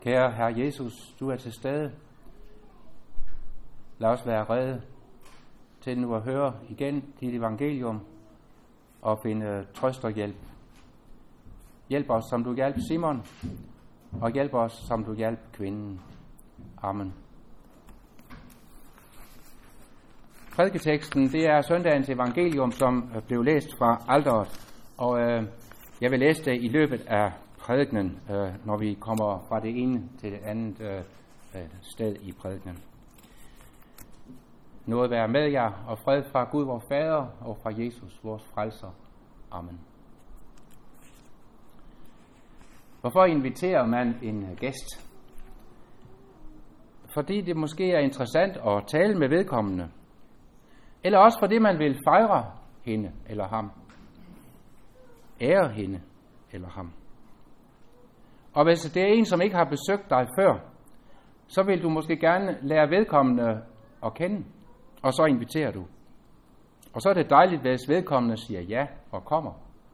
Kære Herre Jesus, du er til stede. Lad os være rede til nu at høre igen dit evangelium og finde trøst og hjælp. Hjælp os, som du hjalp Simon, og hjælp os, som du hjalp kvinden. Amen. Prædiketeksten, det er søndagens evangelium, som blev læst fra alteret, og jeg vil læse det i løbet af prædikenen, når vi kommer fra det ene til det andet sted i prædikenen. Noget være med jer, og fred fra Gud, vor Fader, og fra Jesus, vores frelser. Amen. Hvorfor inviterer man en gæst? Fordi det måske er interessant at tale med vedkommende. Eller også fordi man vil fejre hende eller ham. Ære hende eller ham. Og hvis det er en, som ikke har besøgt dig før, så vil du måske gerne lære vedkommende at kende. Og så inviterer du. Og så er det dejligt, hvis vedkommende siger ja og kommer.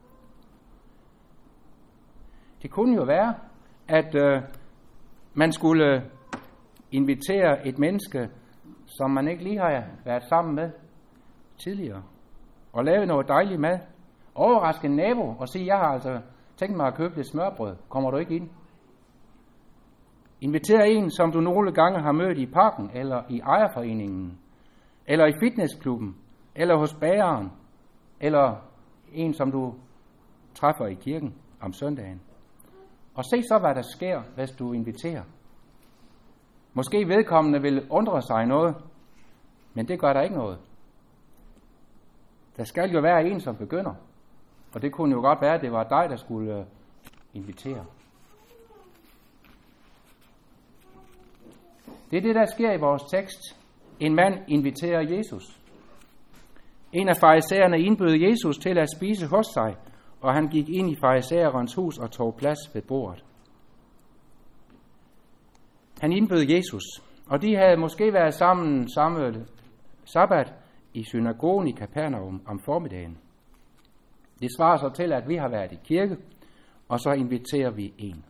Det kunne jo være, at man skulle invitere et menneske, som man ikke lige har været sammen med tidligere, og lave noget dejligt mad. Overraske en nabo og sige, jeg har altså tænkt mig at købe lidt smørbrød. Kommer du ikke ind? Invitere en, som du nogle gange har mødt i parken, eller i ejerforeningen, eller i fitnessklubben, eller hos bageren, eller en, som du træffer i kirken om søndagen. Og se så, hvad der sker, hvis du inviterer. Måske vedkommende vil undre sig noget, men det gør der ikke noget. Der skal jo være en, som begynder. Og det kunne jo godt være, at det var dig, der skulle invitere. Det er det, der sker i vores tekst. En mand inviterer Jesus. En af farisæerne indbød Jesus til at spise hos sig, og han gik ind i farisæerens hus og tog plads ved bordet. Han indbød Jesus, og de havde måske været sammen samme sabbat i synagogen i Kapernaum om formiddagen. Det svarer så til, at vi har været i kirke, og så inviterer vi en.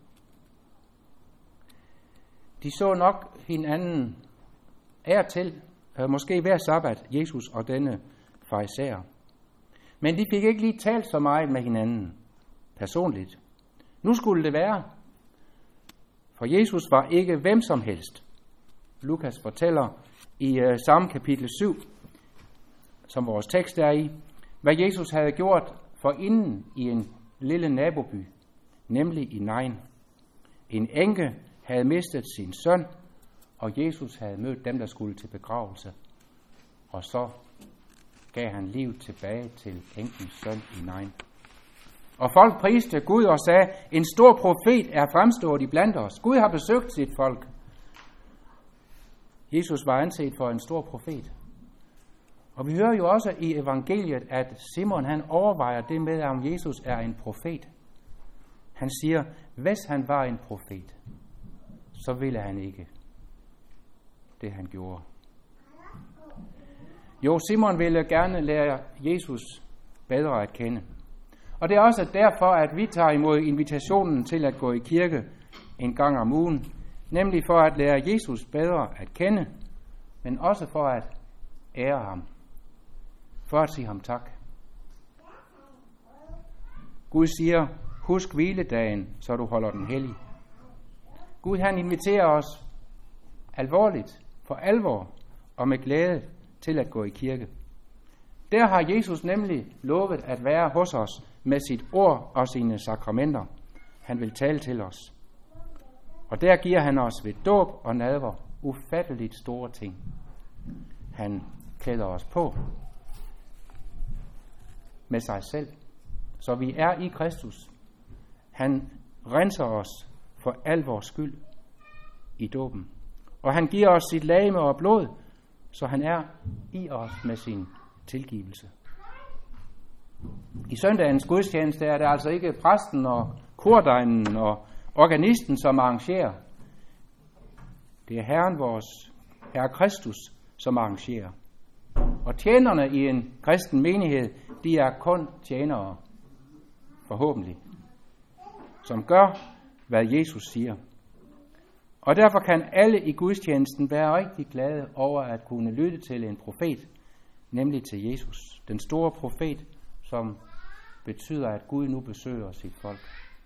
De så nok hinanden til, måske hver sabbat, Jesus og denne farisæer. Men de fik ikke lige talt så meget med hinanden personligt. Nu skulle det være, for Jesus var ikke hvem som helst. Lukas fortæller i samme kapitel 7, som vores tekst er i, hvad Jesus havde gjort forinden i en lille naboby, nemlig i Nain. En enke havde mistet sin søn, og Jesus havde mødt dem, der skulle til begravelse. Og så gav han liv tilbage til enkens søn i Nain. Og folk priste Gud og sagde, en stor profet er fremstået iblandt os. Gud har besøgt sit folk. Jesus var anset for en stor profet. Og vi hører jo også i evangeliet, at Simon han overvejer det med, om Jesus er en profet. Han siger, hvis han var en profet, så ville han ikke det, han gjorde. Jo, Simon ville gerne lære Jesus bedre at kende. Og det er også derfor, at vi tager imod invitationen til at gå i kirke en gang om ugen, nemlig for at lære Jesus bedre at kende, men også for at ære ham. For at sige ham tak. Gud siger, husk hviledagen, så du holder den hellig. Gud han inviterer os alvorligt, for alvor og med glæde til at gå i kirke. Der har Jesus nemlig lovet at være hos os med sit ord og sine sakramenter. Han vil tale til os. Og der giver han os ved dåb og nadver ufatteligt store ting. Han klæder os på med sig selv, så vi er i Kristus. Han renser os for al vores skyld i dåben. Og han giver os sit legeme og blod, så han er i os med sin tilgivelse. I søndagens gudstjeneste er det altså ikke præsten og kordegnen og organisten, som arrangerer. Det er Herren vores, Herre Kristus, som arrangerer. Og tjenerne i en kristen menighed, de er kun tjenere, forhåbentlig, som gør, hvad Jesus siger. Og derfor kan alle i gudstjenesten være rigtig glade over at kunne lytte til en profet, nemlig til Jesus, den store profet, som betyder, at Gud nu besøger sit folk.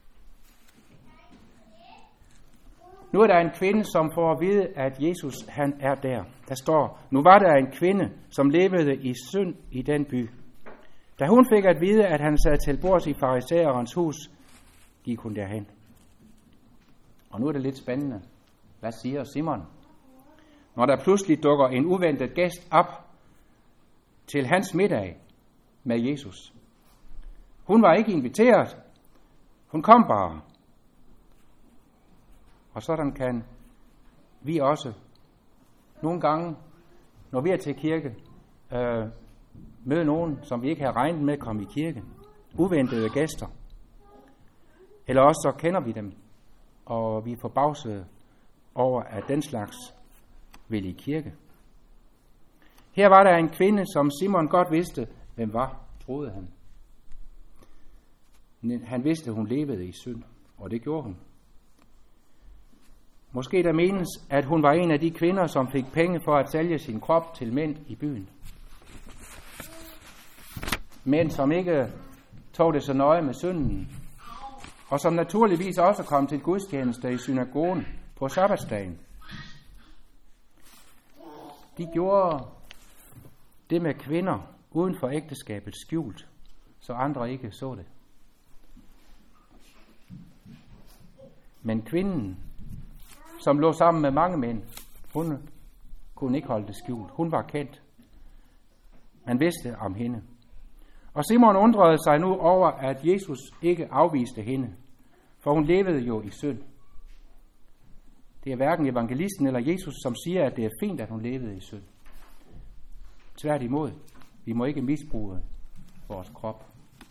Nu er der en kvinde, som får at vide, at Jesus han er der. Der står, nu var der en kvinde, som levede i synd i den by. Da hun fik at vide, at han sad til bords i farisæerens hus, gik hun derhen. Og nu er det lidt spændende. Hvad siger Simon? Når der pludselig dukker en uventet gæst op til hans middag med Jesus. Hun var ikke inviteret. Hun kom bare. Og sådan kan vi også nogle gange, når vi er til kirke, møde nogen, som vi ikke har regnet med komme i kirke. Uventede gæster. Eller også så kender vi dem, og vi er forbavsede over, at den slags vil i kirke. Her var der en kvinde, som Simon godt vidste, hvem var, troede han. Han vidste, hun levede i synd, og det gjorde hun. Måske der menes, at hun var en af de kvinder, som fik penge for at sælge sin krop til mænd i byen. Mænd, som ikke tog det så nøje med synden, og som naturligvis også kom til gudstjeneste i synagogen på sabbatsdagen. De gjorde det med kvinder uden for ægteskabet skjult, så andre ikke så det. Men kvinden, som lå sammen med mange mænd, hun kunne ikke holde det skjult. Hun var kendt. Man vidste om hende. Og Simon undrede sig nu over, at Jesus ikke afviste hende, for hun levede jo i synd. Det er hverken evangelisten eller Jesus, som siger, at det er fint, at hun levede i synd. Tværtimod, vi må ikke misbruge vores krop.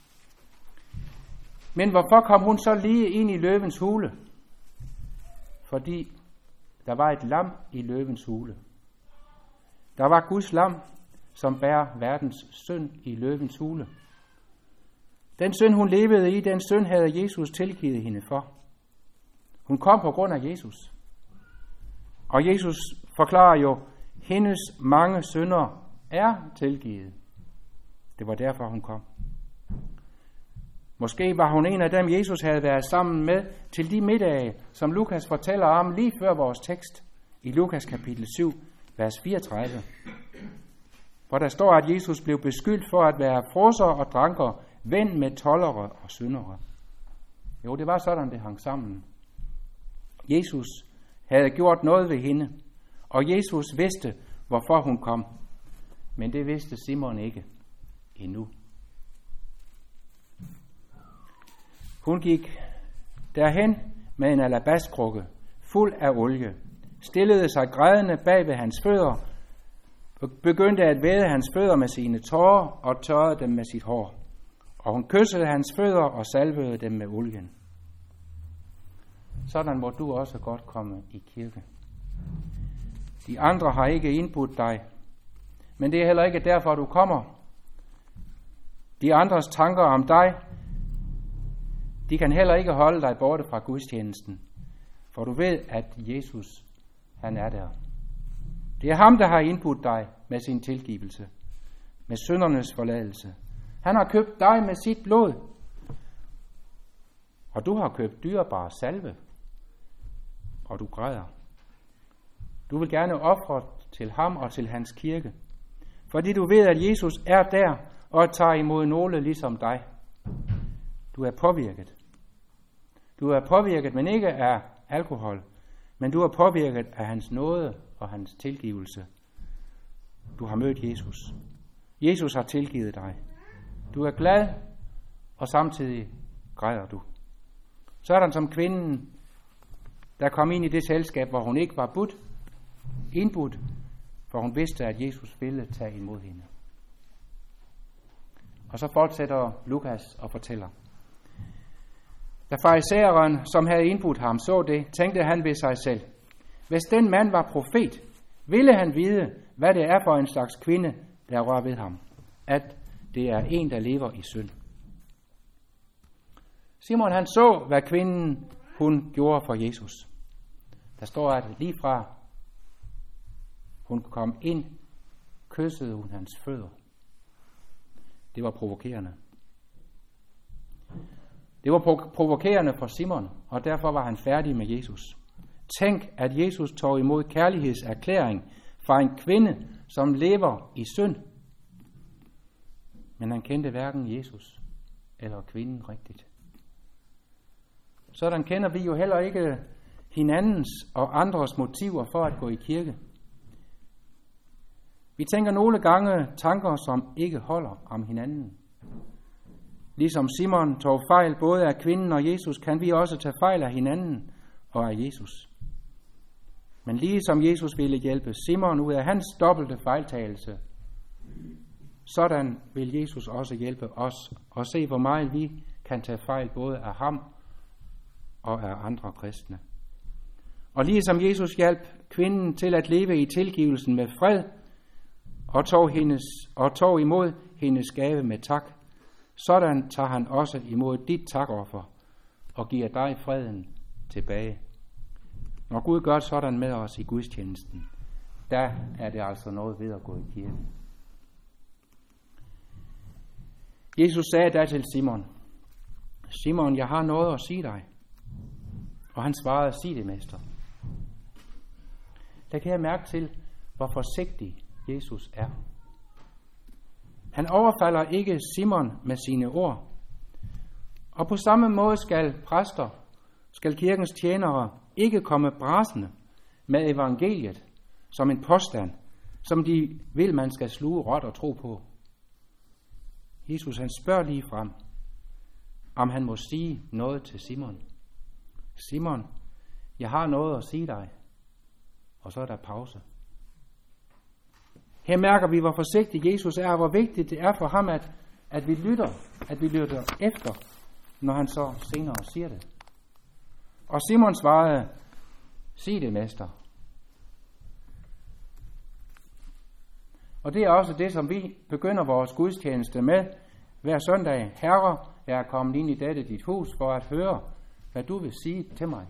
Men hvorfor kom hun så lige ind i løvens hule? Fordi der var et lam i løvens hule. Der var Guds lam, som bærer verdens synd i løvens hule. Den synd, hun levede i, den synd havde Jesus tilgivet hende for. Hun kom på grund af Jesus. Og Jesus forklarer jo, hendes mange synder er tilgivet. Det var derfor, hun kom. Måske var hun en af dem, Jesus havde været sammen med til de middage, som Lukas fortæller om lige før vores tekst i Lukas kapitel 7, vers 34. Hvor der står, at Jesus blev beskyldt for at være frosser og dranker, ven med toldere og syndere. Jo, det var sådan, det hang sammen. Jesus havde gjort noget ved hende, og Jesus vidste, hvorfor hun kom. Men det vidste Simon ikke endnu. Hun gik derhen med en alabastkrukke fuld af olie, stillede sig grædende bag ved hans fødder, begyndte at væde hans fødder med sine tårer og tørrede dem med sit hår. Og hun kyssede hans fødder og salvede dem med olien. Sådan må du også godt komme i kirke. De andre har ikke indbudt dig, men det er heller ikke derfor, du kommer. De andres tanker om dig, de kan heller ikke holde dig borte fra gudstjenesten, for du ved, at Jesus, han er der. Det er ham, der har indbudt dig med sin tilgivelse, med syndernes forladelse. Han har købt dig med sit blod, og du har købt dyrebar salve, og du græder. Du vil gerne ofre til ham og til hans kirke, fordi du ved, at Jesus er der og tager imod nogle ligesom dig. Du er påvirket. Du er påvirket, men ikke af alkohol, men du er påvirket af hans nåde og hans tilgivelse. Du har mødt Jesus. Jesus har tilgivet dig. Du er glad, og samtidig græder du. Sådan som kvinden, der kom ind i det selskab, hvor hun ikke var indbudt, for hun vidste, at Jesus ville tage imod hende. Og så fortsætter Lukas og fortæller. Da farisæeren, som havde indbudt ham, så det, tænkte han ved sig selv. Hvis den mand var profet, ville han vide, hvad det er for en slags kvinde, der rører ved ham. At det er en, der lever i synd. Simon han så, hvad kvinden hun gjorde for Jesus. Der står, at lige fra hun kom ind, kyssede hun hans fødder. Det var provokerende. Det var provokerende for Simon, og derfor var han færdig med Jesus. Tænk, at Jesus tog imod kærlighedserklæring fra en kvinde, som lever i synd. Men han kendte hverken Jesus eller kvinden rigtigt. Sådan kender vi jo heller ikke hinandens og andres motiver for at gå i kirke. Vi tænker nogle gange tanker, som ikke holder om hinanden. Ligesom Simon tog fejl både af kvinden og Jesus, kan vi også tage fejl af hinanden og af Jesus. Men ligesom Jesus ville hjælpe Simon ud af hans dobbelte fejltagelse, sådan vil Jesus også hjælpe os og se, hvor meget vi kan tage fejl både af ham og af andre kristne. Og ligesom Jesus hjalp kvinden til at leve i tilgivelsen med fred, og tog imod hendes gave med tak, sådan tager han også imod dit takoffer og giver dig freden tilbage. Når Gud gør sådan med os i gudstjenesten, der er det altså noget ved at gå i kirke. Jesus sagde da til Simon, Simon, jeg har noget at sige dig. Og han svarede, sig det, mester. Der kan jeg mærke til, hvor forsigtig Jesus er. Han overfalder ikke Simon med sine ord. Og på samme måde skal kirkens tjenere ikke komme brasende med evangeliet som en påstand, som de vil, man skal sluge råt og tro på. Jesus han spørger lige frem, om han må sige noget til Simon. Simon, jeg har noget at sige dig. Og så er der pause. Her mærker vi, hvor forsigtig Jesus er, og hvor vigtigt det er for ham, at vi lytter efter, når han så senere siger det. Og Simon svarede, sig det, mester. Og det er også det, som vi begynder vores gudstjeneste med hver søndag. Herre, jeg er kommet ind i dette dit hus for at høre, hvad du vil sige til mig.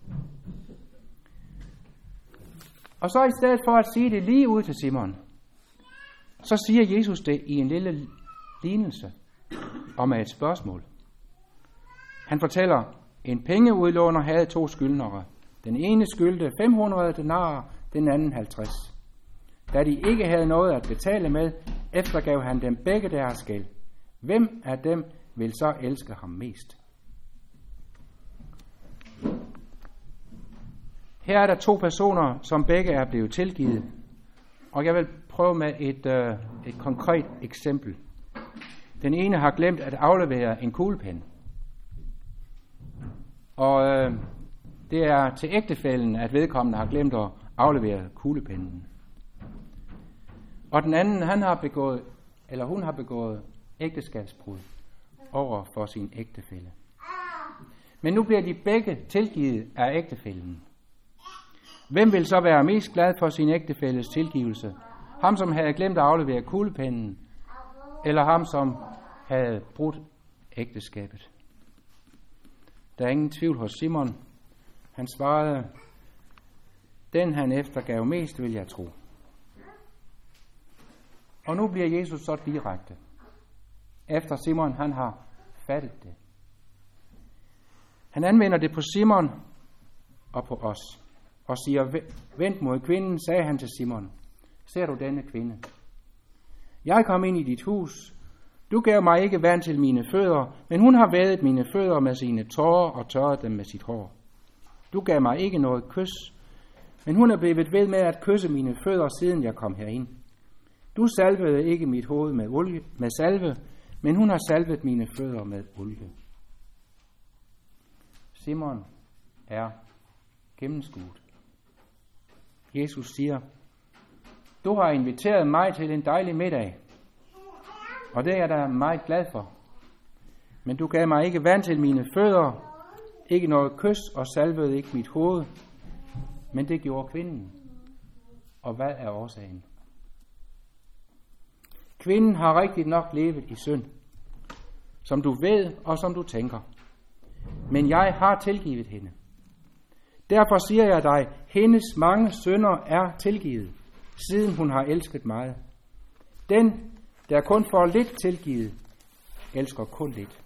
Og så i stedet for at sige det lige ud til Simon, så siger Jesus det i en lille lignelse og med et spørgsmål. Han fortæller, en pengeudlåner havde 2 skyldnere. Den ene skyldte 500 denarer, den anden 50. Da de ikke havde noget at betale med, eftergav han dem begge deres gæld. Hvem af dem vil så elske ham mest? Her er der 2 personer, som begge er blevet tilgivet. Og jeg vil prøve med et konkret eksempel. Den ene har glemt at aflevere en kuglepen. Og det er til ægtefællen, at vedkommende har glemt at aflevere kuglepennen. Og den anden, hun har begået ægteskabsbrud over for sin ægtefælle. Men nu bliver de begge tilgivet af ægtefællen. Hvem vil så være mest glad for sin ægtefælles tilgivelse? Ham, som havde glemt at aflevere kuglepennen, eller ham, som havde brudt ægteskabet? Der er ingen tvivl hos Simon. Han svarede, den han eftergav mest, vil jeg tro. Og nu bliver Jesus så direkte, efter Simon han har fattet det. Han anvender det på Simon og på os, og siger, vent mod kvinden, sagde han til Simon, ser du denne kvinde? Jeg kom ind i dit hus, du gav mig ikke vand til mine fødder, men hun har vædet mine fødder med sine tårer og tørret dem med sit hår. Du gav mig ikke noget kys, men hun er blevet ved med at kysse mine fødder, siden jeg kom herind. Du salvede ikke mit hoved med salve, men hun har salvet mine fødder med olie. Simon er gennemskuet. Jesus siger, du har inviteret mig til en dejlig middag, og det er jeg da meget glad for. Men du gav mig ikke vand til mine fødder, ikke noget kys og salvede ikke mit hoved, men det gjorde kvinden. Og hvad er årsagen? Kvinden har rigtigt nok levet i synd, som du ved og som du tænker. Men jeg har tilgivet hende. Derfor siger jeg dig, hendes mange synder er tilgivet, siden hun har elsket meget. Den, der kun får lidt tilgivet, elsker kun lidt.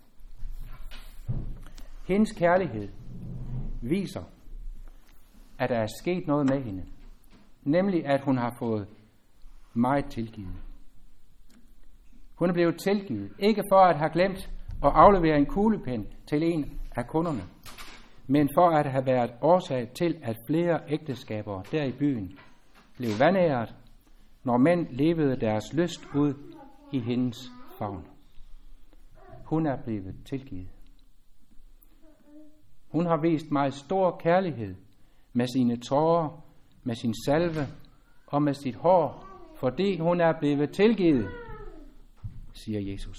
Hendes kærlighed viser, at der er sket noget med hende, nemlig at hun har fået meget tilgivet. Hun er blevet tilgivet, ikke for at have glemt at aflevere en kuglepen til en af kunderne, men for at have været årsag til, at flere ægteskaber der i byen blev vandæret, når mænd levede deres lyst ud i hendes favn. Hun er blevet tilgivet. Hun har vist mig stor kærlighed med sine tårer, med sin salve og med sit hår, fordi hun er blevet tilgivet, siger Jesus.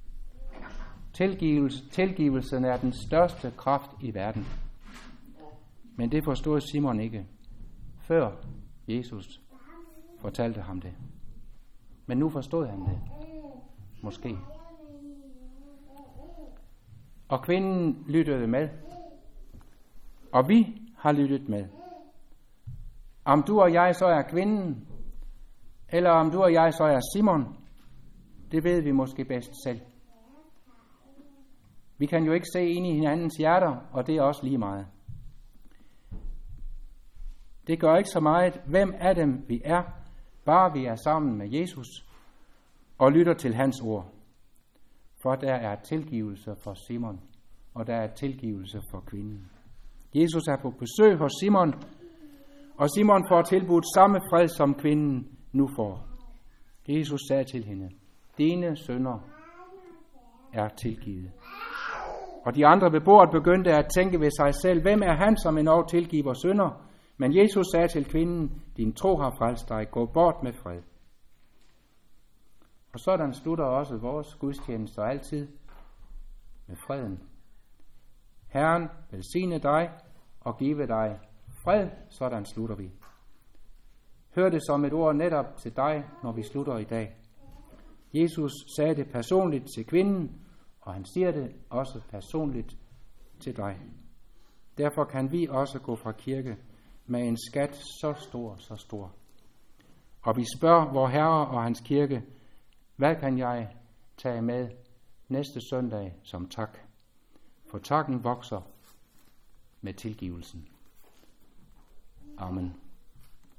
Tilgivelsen er den største kraft i verden. Men det forstod Simon ikke, før Jesus fortalte ham det. Men nu forstod han det. Måske. Og kvinden lyttede med. Og vi har lyttet med. Om du og jeg så er kvinden, eller om du og jeg så er Simon, det ved vi måske bedst selv. Vi kan jo ikke se ind i hinandens hjerter, og det er også lige meget. Det gør ikke så meget, hvem af dem vi er, bare vi er sammen med Jesus og lytter til hans ord. For der er tilgivelse for Simon, og der er tilgivelse for kvinden. Jesus er på besøg hos Simon, og Simon får tilbudt samme fred, som kvinden nu får. Jesus sagde til hende, dine synder er tilgivet. Og de andre ved bordet begyndte at tænke ved sig selv, hvem er han, som endnu tilgiver synder? Men Jesus sagde til kvinden, din tro har frelst dig, gå bort med fred. Og sådan slutter også vores gudstjeneste altid med freden. Herren velsigne dig og give dig fred, sådan slutter vi. Hør det som et ord netop til dig, når vi slutter i dag. Jesus sagde det personligt til kvinden, og han siger det også personligt til dig. Derfor kan vi også gå fra kirke med en skat så stor. Og vi spørger vor Herre og hans kirke, hvad kan jeg tage med næste søndag som tak? For takken vokser med tilgivelsen. Amen.